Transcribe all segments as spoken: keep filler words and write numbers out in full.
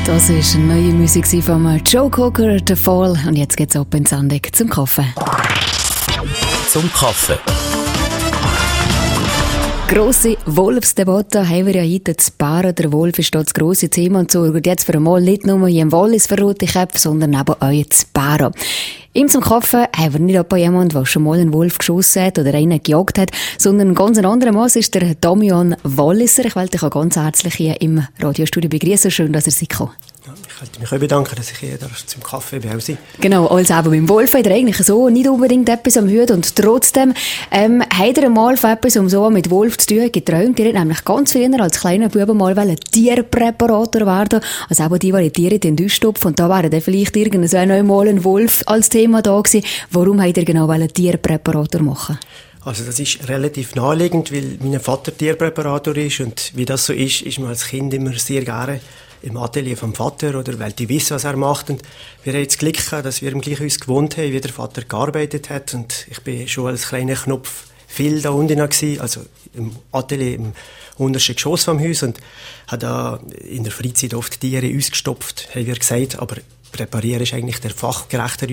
Das ist eine neue Musik von Joe Cocker, «The Fall». Und jetzt geht's ab in Sendung zum Kaffee. Zum Kaffee. Grosse Wolfsdebatte haben wir ja heute zu Baren. Der Wolf ist das grosse Thema und sorgt jetzt für einmal nicht nur hier im Wallis für rote Köpfe, sondern eben auch zu Baren. Im zum Kaffee haben wir nicht etwa jemanden, der schon mal einen Wolf geschossen hat oder einen gejagt hat, sondern ein ganz anderer Mann ist der Damian Walliser. Ich wollte dich auch ganz herzlich hier im Radiostudio begrüßen. Schön, dass ihr seid gekommen. Ja, ich möchte mich auch bedanken, dass ich hier zum Kaffee bei euch bin. Genau, als eben mit dem Wolf hat er eigentlich so nicht unbedingt etwas am Hut und trotzdem ähm, hat er mal von etwas, um so mit Wolf zu tun, geträumt. Er hat nämlich ganz früher als kleiner Bube mal ein Tierpräparator werden, also auch die, die Tiere in den Tisch stopfen, und da wäre dann vielleicht irgendwann mal ein Wolf als Thema da gewesen. Warum hat er genau einen Tierpräparator machen? Also das ist relativ naheliegend, weil mein Vater Tierpräparator ist und wie das so ist, ist man als Kind immer sehr gerne im Atelier vom Vater, oder weil die wissen, was er macht. Und wir haben jetzt Glück gehabt, dass wir im gleichen Haus gewohnt haben, wie der Vater gearbeitet hat. Und ich bin schon als kleiner Knopf viel da unten gewesen, also im Atelier im untersten Geschoss vom Haus, und habe da in der Freizeit oft Tiere ausgestopft, haben wir gesagt. Aber präparieren ist eigentlich der fachgerechte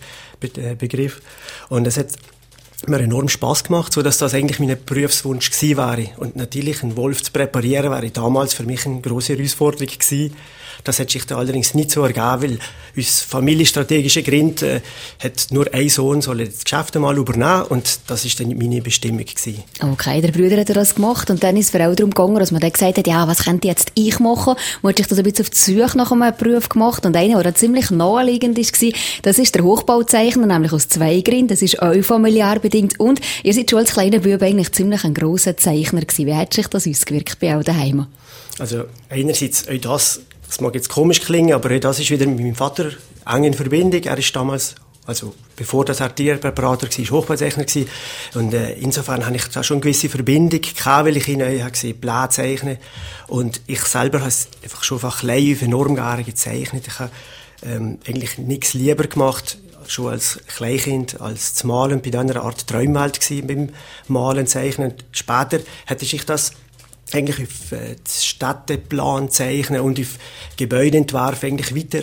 Begriff. Und es hat mir enorm Spass gemacht, so dass das eigentlich mein Berufswunsch gewesen wäre. Und natürlich, einen Wolf zu präparieren, wäre damals für mich eine grosse Herausforderung gewesen. Das hat sich da allerdings nicht so ergeben, weil aus familienstrategischen Gründen äh, hat nur ein Sohn soll das Geschäft einmal übernehmen, und das ist dann meine Bestimmung gewesen. Okay, der Bruder hat das gemacht und dann ist es auch darum gegangen, dass man dann gesagt hat, ja, was könnte jetzt ich machen? Man hat sich das ein bisschen auf die Suche nach einem Beruf gemacht, und einer, der ziemlich naheliegend war, das ist der Hochbauzeichner, nämlich aus zwei Gründen. Das ist auch familiär bedingt, und ihr seid schon als kleiner Bub eigentlich ziemlich ein grosser Zeichner gewesen. Wie hat sich das ausgewirkt bei euch daheim? Also einerseits auch das, das mag jetzt komisch klingen, aber auch das ist wieder mit meinem Vater eng in Verbindung. Er ist damals, also bevor das er Tierpräparator war, Hochbauzeichner gewesen. Und äh, insofern habe ich da schon eine gewisse Verbindung gehabt, weil ich ihn auch gesehen, Pläne zeichnen. Und ich selber habe es einfach schon von klein auf enorm gerne gezeichnet. Ich habe ähm, eigentlich nichts lieber gemacht, schon als Kleinkind, als zu malen. Bei einer Art Träumwelt gewesen, beim Malen, Zeichnen. Und später hätte ich das eigentlich auf äh, Städteplan zeichnen und auf Gebäudeentwerfen eigentlich weiter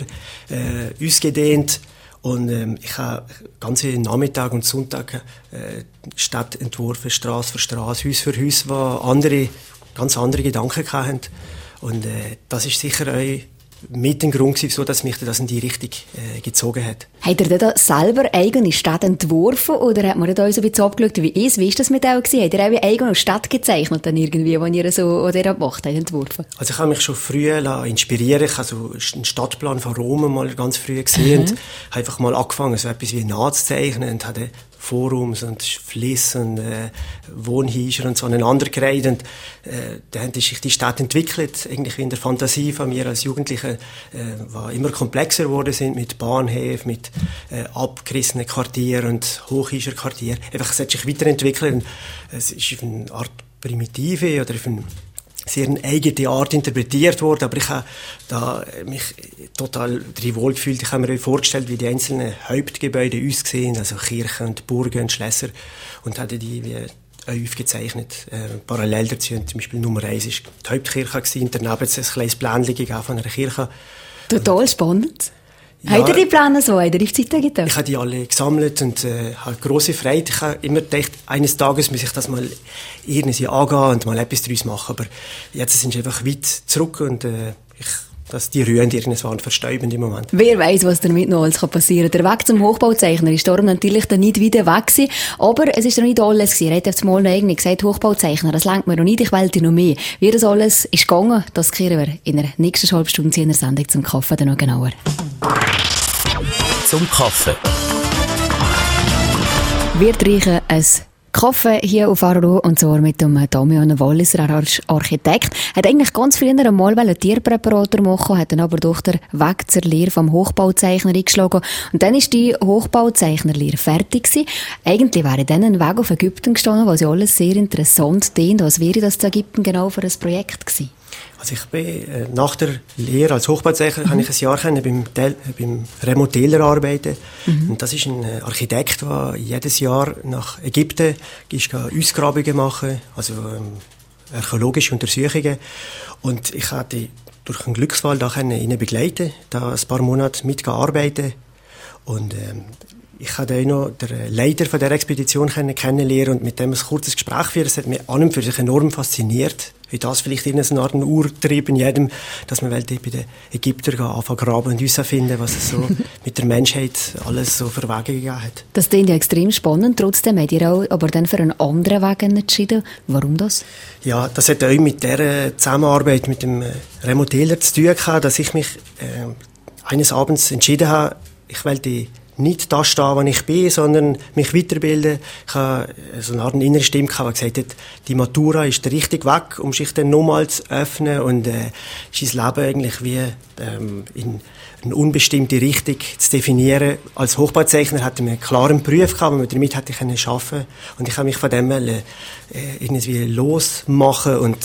äh, ausgedehnt. Und ähm, ich habe ganze Nachmittag und Sonntag äh, Stadt entworfen, Straße für Straße, Haus für Haus, wo andere, ganz andere Gedanken hatten. Und äh, das ist sicher auch mit dem Grund gewesen, so dass mich das in die Richtung äh, gezogen hat. Hat er da selber eigene Stadt entworfen, oder hat man da so ein bisschen abgeschaut, wie ist? Wie ist das mit euch gewesen? Hat er auch eine eigene Stadt gezeichnet, dann irgendwie, wenn ihr so oder gemacht habt, entworfen? Also ich habe mich schon früh inspirieren. Ich habe so einen Stadtplan von Rom mal ganz früh gesehen, mhm. und habe einfach mal angefangen, so etwas wie nachzuzeichnen, und hatte Forums und Flüsse und äh, Wohnhäuser und so aneinandergereiht. Und äh, dann hat sich die Stadt entwickelt, eigentlich in der Fantasie von mir als Jugendlicher, äh, war immer komplexer geworden sind, mit Bahnhöfen, mit äh, abgerissenen Quartieren und Hochhäuserquartieren. Einfach, es hat sich weiterentwickelt. Und es ist auf eine Art primitive oder auf eine sehr eine eigene Art interpretiert worden, aber ich habe da mich total drin wohlgefühlt. Ich habe mir vorgestellt, wie die einzelnen Hauptgebäude aussehen, also Kirchen und Burgen und Schlösser, und hatte die wie aufgezeichnet. Äh, parallel dazu, zum Beispiel Nummer eins war die Hauptkirche gewesen, daneben hat es ein kleines Plänchen gegeben von einer Kirche. Total spannend. Ja, habt ihr die Pläne so? Habt ihr auf die Seite getan? Ich habe die alle gesammelt und äh, habe grosse Freude. Ich habe immer gedacht, eines Tages muss ich das mal irgendwie angehen und mal etwas daraus machen. Aber jetzt sind sie einfach weit zurück, und äh, ich, dass die Rühren irgendwann verstäuben im Moment. Wer weiss, was damit noch alles passieren kann. Der Weg zum Hochbauzeichner ist darum natürlich dann nicht wieder weg gewesen. Aber es ist noch nicht alles gewesen. Er hat jetzt mal noch irgendwie gesagt, Hochbauzeichner, das lenkt mir noch nicht, ich wollte noch mehr. Wie das alles ist gegangen, das kehren wir in der nächsten halben Stunde in der Sendung zum Kaffee dann noch genauer. Zum Kaffee. Wir trinken ein Kaffee hier auf Aarau, und zwar mit dem Damian Walliser, er ist Architekt. Hat eigentlich ganz früher einmal einen Tierpräparator machen, hat dann aber durch den Weg zur Lehre vom Hochbauzeichner eingeschlagen. Und dann ist die Hochbauzeichnerlehre fertig gewesen. Eigentlich wäre dann ein Weg auf Ägypten gestanden, was ja alles sehr interessant klingt. Was wäre das zu Ägypten genau für ein Projekt gewesen? Also ich bin äh, nach der Lehre als Hochbauzeichner, mhm. habe ich ein Jahr können beim, Del, beim Remo Taylor arbeiten. Mhm. Und das ist ein Architekt, der jedes Jahr nach Ägypten ist, Ausgrabungen machen, also ähm, archäologische Untersuchungen. Und ich hatte durch einen Glücksfall da können ihnen begleiten, da ein paar Monate mitgearbeitet und ähm, ich habe auch noch den Leiter von der Expedition kennenlernen und mit dem ein kurzes Gespräch führen. Das hat mich an und für sich enorm fasziniert. Wie das vielleicht in einer Art Urtrieb in jedem, dass man bei den Ägyptern anfangen graben und herausfinden, was es so mit der Menschheit alles so für Wege gegeben hat. Das klingt ja extrem spannend. Trotzdem habt ihr auch aber dann für einen anderen Weg entschieden. Warum das? Ja, das hat auch mit der Zusammenarbeit mit dem Remo Taylor zu tun gehabt, dass ich mich äh, eines Abends entschieden habe, ich wollte nicht da stehen, wo ich bin, sondern mich weiterbilden. Ich hatte so eine Art innere Stimme, die gesagt hat, die Matura ist der richtige Weg, um sich dann nochmal zu öffnen und äh, sein Leben eigentlich wie ähm, in eine unbestimmte Richtung zu definieren. Als Hochbauzeichner hatte man einen klaren Beruf gehabt, den damit hätte ich arbeiten können. Und ich habe mich von dem äh, irgendwie losmachen und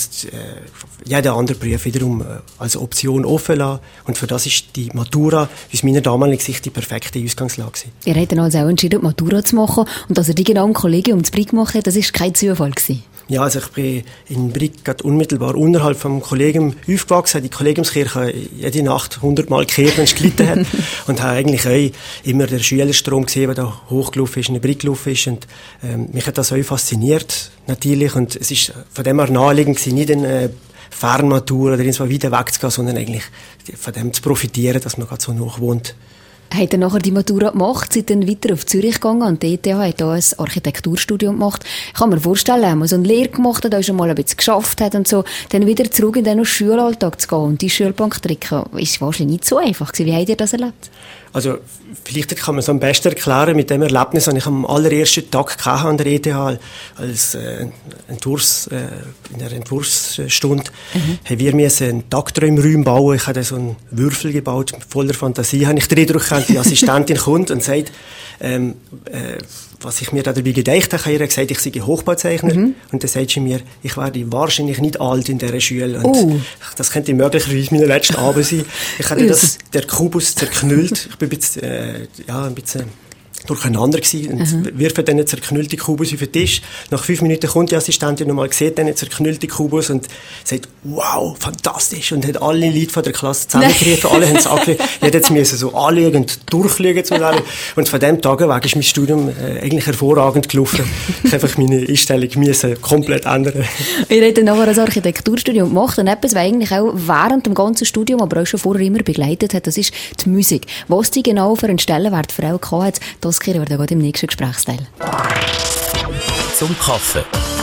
äh, jeden anderen Beruf wiederum äh, als Option offen lassen. Und für das ist die Matura aus meiner damaligen Sicht die perfekte Ausgangslage gewesen. Ihr habt dann also auch entschieden, die Matura zu machen. Und dass ihr die genau im Kollegium zu Brig gemacht habt, das war kein Zufall gewesen. Ja, also ich bin in Brig gerade unmittelbar unterhalb vom Kollegium aufgewachsen, die Kollegiumskirche jede Nacht hundertmal gekehrt, wenn es gelitten hat. Und habe eigentlich auch immer den Schülerstrom gesehen, der da hochgelaufen ist, in der Brig gelaufen ist. Und ähm, mich hat das auch fasziniert, natürlich. Und es ist von dem her naheliegend gewesen, nicht eine Fernmatur oder irgendwo weiter wegzugehen, sondern eigentlich von dem zu profitieren, dass man gerade so nah wohnt. Habt ihr nachher die Matura gemacht, seid dann weiter auf Zürich gegangen und die E T H hat hier ein Architekturstudium gemacht. Ich kann mir vorstellen, wenn man so eine Lehre gemacht hat, auch schon mal ein bisschen geschafft hat und so, dann wieder zurück in den Schulalltag zu gehen und die Schulbank drücken, ist wahrscheinlich nicht so einfach gewesen. Wie habt ihr das erlebt? Also, vielleicht kann man es am besten erklären mit dem Erlebnis, das ich am allerersten Tag an der E T H als äh, Entwurfs, äh, in der Entwurfsstunde, mhm. haben wir mir einen Tagträumraum bauen. Ich habe so einen Würfel gebaut, voller Fantasie. Habe ich reindrücken, die Assistentin kommt und sagt, ähm, äh, was ich mir da dabei gedacht habe. Ich habe gesagt, ich sei Hochbauzeichner. Mhm. Und dann sagt sie mir, ich werde wahrscheinlich nicht alt in dieser Schule. Und oh. das könnte möglicherweise mein letzter Abend sein. Ich hatte das, der Kubus zerknüllt. Ich bin ein bisschen, äh, ja, ein bisschen durcheinander gewesen und mhm. wirft dann einen zerknüllten Kubus auf den Tisch. Nach fünf Minuten kommt die Assistentin nochmal, sieht dann einen zerknüllten Kubus und sagt, wow, fantastisch, und hat alle Leute von der Klasse zusammengerufen, alle haben es angelegt. Jeder musste so anschauen und durchschauen zu lernen. Und von dem Tag weg ist mein Studium äh, eigentlich hervorragend gelaufen. Ich habe einfach meine Einstellung müssen komplett ändern. Ihr habt dann nachher ein Architekturstudium gemacht und etwas, was eigentlich auch während dem ganzen Studium, aber auch schon vorher immer begleitet hat, das ist die Musik. Was die genau für einen Stellenwert für euch gehabt hat, das hören wir dann im nächsten Gesprächsteil. Zum Kaffee.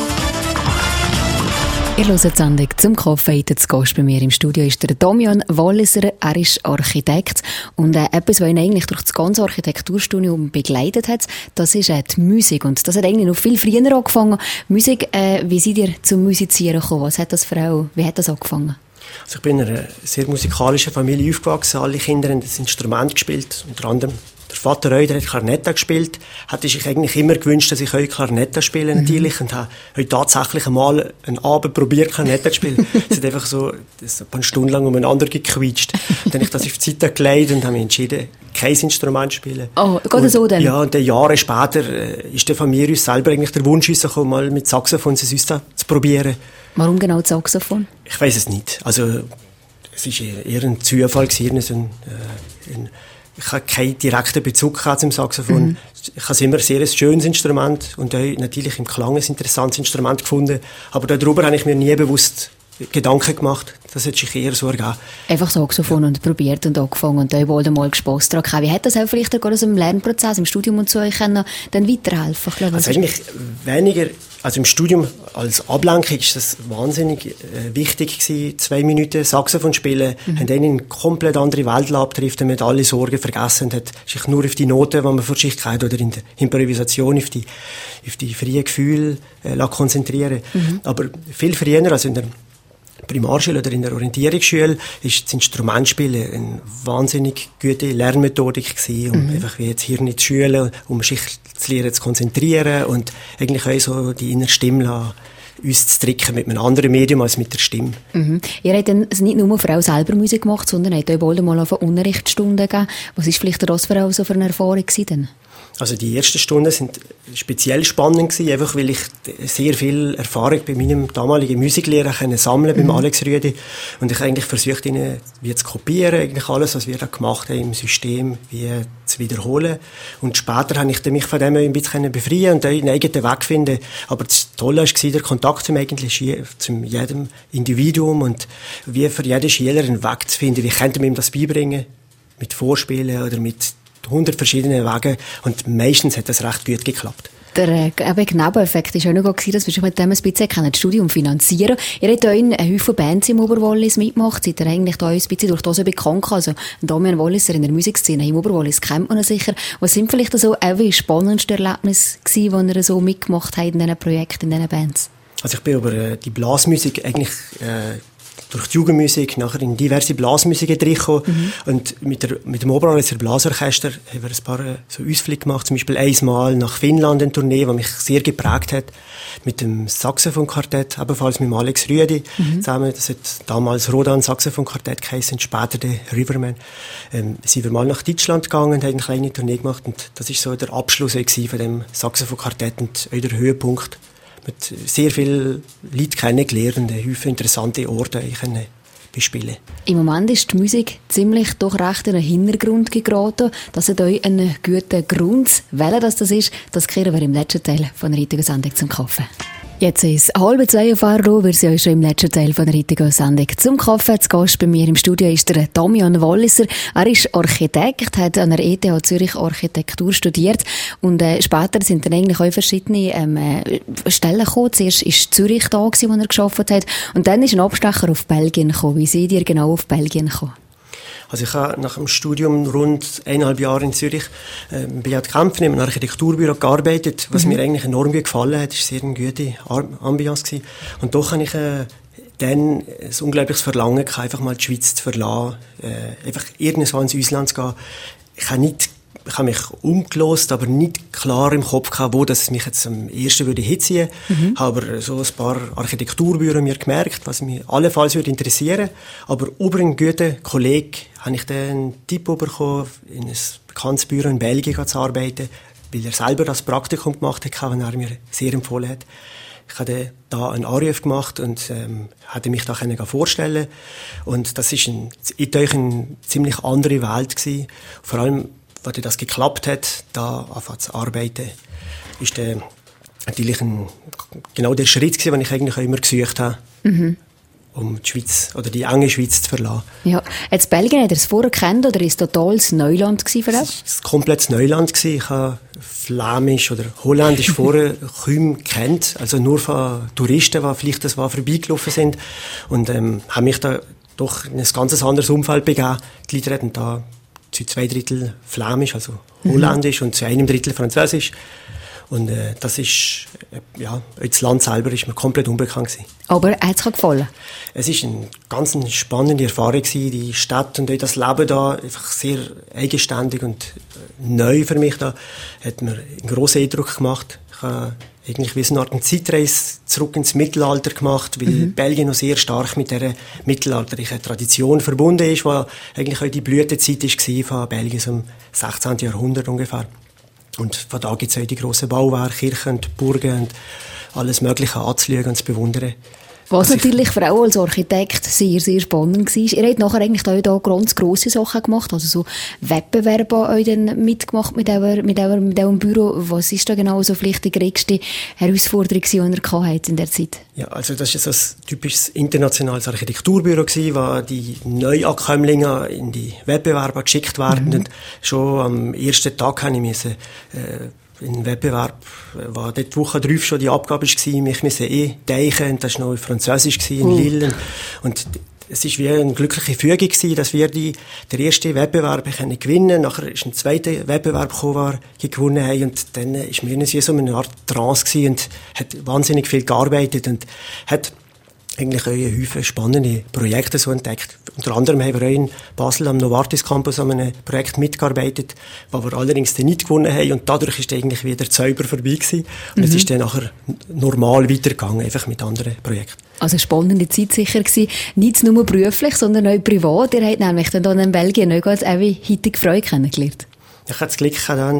Ihr hört die Sendung «Zum Kaffee». Zu Gast bei mir im Studio ist der Damian Walliser. Er ist Architekt. Und äh, etwas, was ihn eigentlich durch das ganze Architekturstudium begleitet hat, das ist äh, die Musik. Und das hat eigentlich noch viel früher angefangen. Musik, äh, wie seid ihr zum Musizieren gekommen? Was hat das für auch, wie hat das angefangen? Also ich bin in einer sehr musikalischen Familie aufgewachsen. Alle Kinder haben das Instrument gespielt, unter anderem der Vater auch, der hat Klarnetta gespielt. Hatte sich eigentlich immer gewünscht, dass ich auch Klarnetta spiele, mhm. natürlich. Und habe heute tatsächlich einmal einen Abend probiert, Klarnetta zu spielen. Es hat einfach so, das ein paar Stunden lang umeinander gequietscht. Dann habe ich das auf die Seite gelegt und habe mich entschieden, kein Instrument zu spielen. Oh, geht das so denn? Ja, und dann Jahre später äh, ist dann von mir aus selber eigentlich der Wunsch gekommen, mal mit Saxophon zu probieren. Warum genau das Saxophon? Ich weiss es nicht. Also, es war eher ein Zufall gewesen, so ein, äh, ein ich habe keinen direkten Bezug zum Saxophon. Mhm. Ich habe es immer sehr ein schönes Instrument und auch natürlich im Klang ein interessantes Instrument gefunden. Aber darüber habe ich mir nie bewusst Gedanken gemacht. Das hat sich eher so ergeben. Einfach Saxophon ja. und probiert und angefangen und da wohl mal Spass daran gehabt. Wie hat das auch vielleicht auch gerade im Lernprozess, im Studium und so euch dann weiterhelfen können? Also eigentlich weniger, also im Studium als Ablenkung ist das wahnsinnig äh, wichtig gewesen. Zwei Minuten Saxophon spielen, mhm. haben dann in eine komplett andere Welt abgetrifft, mit alle Sorgen vergessen, hat sich nur auf die Noten, die man vor sich hat, oder in der Improvisation auf die, auf die freien Gefühle äh, konzentrieren. Mhm. Aber viel früher, also in der Primarschule oder in der Orientierungsschule, ist das Instrumentspielen eine wahnsinnig gute Lernmethodik gewesen, um mhm. einfach wie jetzt Hirn zu schulen, um sich zu lernen, zu konzentrieren und eigentlich auch so die innere Stimme uns zu tricken mit einem anderen Medium als mit der Stimme. Mhm. Ihr habt dann nicht nur für auch selber Musik gemacht, sondern habt auch bald mal auf eine Unterrichtsstunde gegeben. Was war vielleicht das für auch so für eine Erfahrung gewesen? Also die ersten Stunden sind speziell spannend gewesen, einfach weil ich sehr viel Erfahrung bei meinem damaligen Musiklehrer können sammeln mhm. beim Alex Rüedi, und ich eigentlich versucht, ihnen wie zu kopieren, eigentlich alles, was wir da gemacht haben im System, wie zu wiederholen. Und später habe ich mich von dem ein bisschen befreien und einen eigenen Weg finden. Aber das Tolle war der Kontakt zum eigentlich zum jedem Individuum und wie für jeden Schüler einen Weg zu finden. Wie könnte man ihm das beibringen? Mit Vorspielen oder mit hundert verschiedenen Wegen, und meistens hat das recht gut geklappt. Der äh, Nebeneffekt war auch noch gut, dass wir sich mit dem ein bisschen das Studium finanzieren. Ihr habt auch einen Haufen Bands im Oberwallis mitgemacht, seid ihr eigentlich da ein bisschen durch das bekannt. Also Damian Walliser in der Musikszene im Oberwallis kennt man ihn sicher. Was sind vielleicht so die spannendsten Erlebnisse gewesen, die ihr so mitgemacht habt in diesen Projekten, in diesen Bands? Also ich bin über äh, die Blasmusik eigentlich äh, durch die Jugendmusik nachher in diverse Blasmusiken reingekommen. Mhm. Und mit, der, mit dem Oberwalliser Blasorchester haben wir ein paar so Ausflüge gemacht. Zum Beispiel einmal nach Finnland eine Tournee, die mich sehr geprägt hat. Mit dem Saxophonkartett, ebenfalls mit dem Alex Rüedi mhm. zusammen. Das hat damals Rodan Saxophonkartett geheißen, später der Riverman. Ähm, sind wir mal nach Deutschland gegangen und haben eine kleine Tournee gemacht. Und das war so der Abschluss von dem Saxophonkartett und auch der Höhepunkt. Mit sehr vielen Leuten kennengelernt und viele interessante Orte können bespielen. Im Moment ist die Musik ziemlich doch recht in den Hintergrund geraten. Das hat euch einen guten Grund. Welcher das, das ist, das kehren wir im letzten Teil von der heutigen Sendung zum Kaffee. Jetzt ist halb zwei auf Aarau. Wir sind ja schon im letzten Teil von der heutigen Sendung zum Kaffee. Zu Gast bei mir im Studio ist der Damian Walliser. Er ist Architekt, hat an der E T H Zürich Architektur studiert und äh, später sind dann eigentlich auch verschiedene ähm, äh, Stellen gekommen. Zuerst war Zürich da, gewesen, wo er gearbeitet hat, und dann ist ein Abstecher auf Belgien gekommen. Wie seid ihr genau auf Belgien gekommen? Also ich habe nach dem Studium rund eineinhalb Jahre in Zürich äh, bei Jad Kämpfen in einem Architekturbüro gearbeitet, was mhm. mir eigentlich enorm gut gefallen hat. Es war sehr eine gute Ambiance gewesen. Und doch habe ich äh, dann ein unglaubliches Verlangen gehabt, einfach mal die Schweiz zu verlassen, äh, einfach irgendwo ins Ausland zu gehen. Ich habe nicht Ich habe mich umgelost, aber nicht klar im Kopf gehabt, wo das mich jetzt am ersten würde hinziehen. Mhm. Habe aber so ein paar Architekturbüros mir gemerkt, was mich allenfalls würde interessieren. Aber über einen guten Kollegen habe ich dann einen Tipp bekommen, in ein bekanntes Büro in Belgien zu arbeiten, weil er selber das Praktikum gemacht hat, was er mir sehr empfohlen hat. Ich habe da einen Anruf gemacht und ähm, hatte mich da vorstellen. Und das ist ein, eine ziemlich andere Welt gewesen. Vor allem, als das geklappt hat, da anfangen zu arbeiten, ist der natürlich ein, genau der Schritt gewesen, den ich eigentlich auch immer gesucht habe, mhm. um die Schweiz oder die enge Schweiz zu verlassen. Ja, jetzt Belgien, hat er es vorher gekannt oder ist es totales Neuland gewesen für das? Es war komplettes Neuland gewesen. Ich habe Flämisch oder Holländisch vorher kaum gekannt, also nur von Touristen, die vielleicht das war vorbeigelaufen sind, und ähm, habe mich da doch in ein ganz anderes Umfeld begeben. Die Leute reden da zu zwei Drittel Flämisch, also Holländisch, mhm. und zu einem Drittel Französisch. Und äh, das ist, äh, ja, das Land selber ist mir komplett unbekannt gewesen. Aber hat es dir gefallen? Es ist eine ganz spannende Erfahrung gewesen. Die Stadt und das Leben da, einfach sehr eigenständig und äh, neu für mich da, hat mir einen grossen Eindruck gemacht. Ich habe eigentlich wie so eine Art Zeitreise zurück ins Mittelalter gemacht, weil mhm. Belgien noch sehr stark mit dieser mittelalterlichen Tradition verbunden ist, die eigentlich auch die Blütezeit war von Belgien, so im sechzehnten Jahrhundert ungefähr. Und von da gibt es auch die grossen Bauwerke, Kirchen und Burgen und alles Mögliche anzuschauen und zu bewundern. Was natürlich für auch als Architekt sehr, sehr spannend war. Ihr habt nachher eigentlich da, da ganz grosse Sachen gemacht, also so Wettbewerbe euch dann mitgemacht mit eurem, mit eurem, mit eurem Büro. Was ist da genau so vielleicht die größte Herausforderung, die ihr hattet in der Zeit? Ja, also das war so ein typisches internationales Architekturbüro gewesen, wo die Neuankömmlinge in die Wettbewerbe geschickt werden. Mhm. Und schon am ersten Tag habe ich müssen, äh, in Wettbewerb war dort die Woche drauf schon die Abgabe war, mich müssen eh deichen, das war noch Französisch in uh. Lille. Und es war wie eine glückliche Fügung gewesen, dass wir die, den ersten Wettbewerb können gewinnen. Nachher ist ein zweiter Wettbewerb gekommen, den wir gewonnen haben. Und dann ist mir wie so eine Art Trance gewesen und hat wahnsinnig viel gearbeitet und hat eigentlich auch eine Haufen spannende Projekte so entdeckt. Unter anderem haben wir auch in Basel am Novartis Campus an einem Projekt mitgearbeitet, wo wir allerdings dann nicht gewonnen haben, und dadurch ist eigentlich wieder der Zauber vorbei gewesen. Und mhm. es ist dann nachher normal weitergegangen, einfach mit anderen Projekten. Also eine spannende Zeit sicher gewesen. Nicht nur beruflich, sondern auch privat. Ihr habt nämlich dann in Belgien auch ganz heutige Freude kennengelernt. Ich hatte das Glück, dann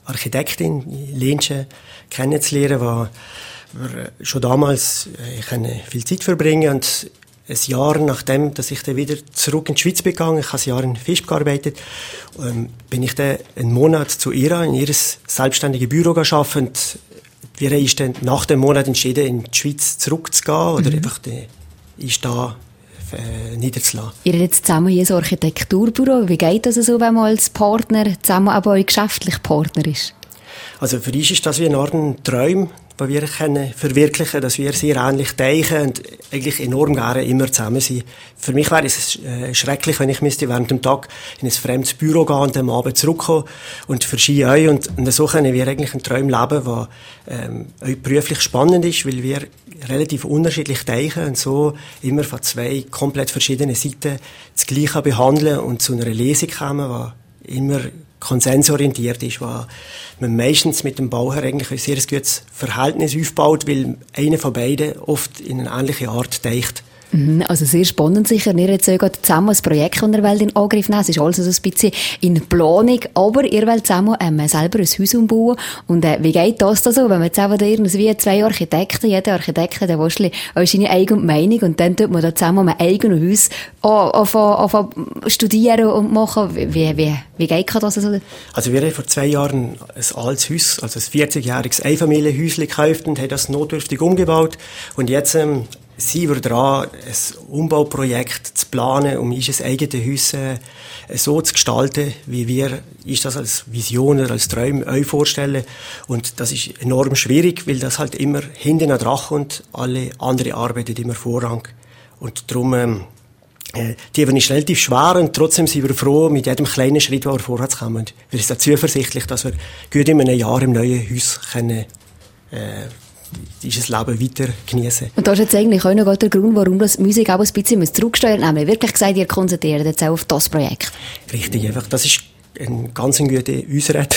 Architektin, Lensche, kennenzulernen, war wir schon damals äh, viel Zeit verbringen und ein Jahr nachdem, dass ich dann wieder zurück in die Schweiz gegangen, ich habe ein Jahr in Fisch gearbeitet, ähm, bin ich dann einen Monat zu ihr in ihr selbstständiges Büro gearbeitet und wir haben dann nach dem Monat entschieden, in die Schweiz zurückzugehen oder mhm. einfach den, ist da äh, niederzulassen. Ihr habt jetzt zusammen hier so ein Architekturbüro. Wie geht das so, wenn man als Partner zusammen aber auch geschäftlich Partner ist? Also für uns ist das wie eine Art Traum, den wir können verwirklichen, dass wir sehr ähnlich denken und eigentlich enorm gerne immer zusammen sind. Für mich wäre es äh, schrecklich, wenn ich müsste während dem Tag in ein fremdes Büro gehen und am Abend zurückkommen und für Sie euch. Und, und so können wir eigentlich einen Traum leben, der ähm, auch beruflich spannend ist, weil wir relativ unterschiedlich denken und so immer von zwei komplett verschiedenen Seiten das Gleiche behandeln und zu einer Lesung kommen, die immer konsensorientiert ist, wo man meistens mit dem Bauherr eigentlich ein sehr gutes Verhältnis aufbaut, weil einer von beiden oft in eine ähnliche Art denkt. Also sehr spannend sicher. Ihr jetzt sogar zusammen ein Projekt, das ihr wollt in Angriff nehmen. Es ist also so ein bisschen in Planung, aber ihr wollt zusammen ähm, selber ein Haus umbauen. Und äh, wie geht das da so, wenn man zusammen da irgendwie zwei Architekten, jeder Architekt hat auch seine eigene Meinung und dann tut man da zusammen ein eigenes Haus anfangen studieren und machen. Wie, wie, wie geht das so? Also wir haben vor zwei Jahren ein altes Haus, also ein vierzig-jähriges Einfamilienhäuschen gekauft und haben das notdürftig umgebaut. Und jetzt ähm, sind wir dran, ein Umbauprojekt zu planen, um unser eigenes Haus äh, so zu gestalten, wie wir uns das als Vision oder als Träume euch vorstellen. Und das ist enorm schwierig, weil das halt immer hinten dran kommt, alle andere arbeiten immer Vorrang. Und darum, ähm, äh, die ist relativ schwer und trotzdem sind wir froh mit jedem kleinen Schritt, den wir vorwärts kommen. Und wir sind zuversichtlich, dass wir gut in einem Jahr im neuen Haus können, äh, dieses Leben weiter genießen. Und das ist jetzt eigentlich auch noch der Grund, warum das Musik auch ein bisschen zurücksteuert, nämlich wirklich gesagt, ihr konzentriert jetzt auch auf das Projekt. Richtig, einfach, das ist eine ganz gute Ausrede.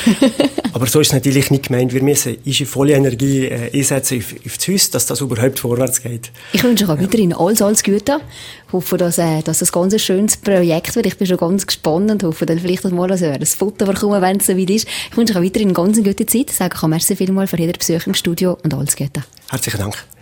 Aber so ist es natürlich nicht gemeint. Wir müssen unsere volle Energie äh, einsetzen auf, auf das Haus, dass das überhaupt vorwärts geht. Ich wünsche euch weiterhin alles, alles Gute. Ich hoffe, dass, äh, dass das ganz ein schönes Projekt wird. Ich bin schon ganz gespannt und hoffe dann vielleicht mal, dass ihr ein Foto bekommen, wenn es so weit ist. Ich wünsche euch weiterhin eine ganz gute Zeit. Ich sage merci vielmals für jeder Besuch im Studio und alles Gute. Herzlichen Dank.